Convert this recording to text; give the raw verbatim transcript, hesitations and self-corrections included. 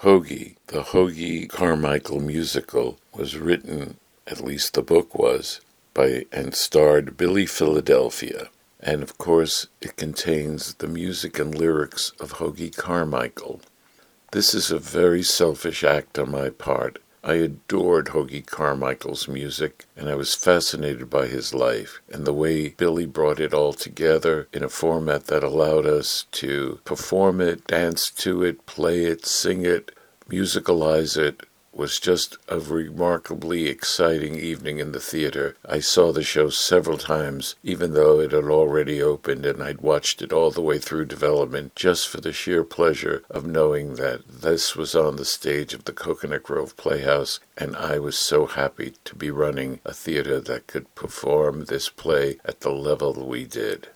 Hoagie, the Hoagie Carmichael musical, was written, at least the book was, by and starred Billy Philadelphia. And of course, it contains the music and lyrics of Hoagie Carmichael. This is a very selfish act on my part. I adored Hoagie Carmichael's music, and I was fascinated by his life and the way Billy brought it all together in a format that allowed us to perform it, dance to it, play it, sing it, musicalize it. Was just a remarkably exciting evening in the theater. I saw the show several times, even though it had already opened, and I'd watched it all the way through development just for the sheer pleasure of knowing that this was on the stage of the Coconut Grove Playhouse, and I was so happy to be running a theater that could perform this play at the level we did.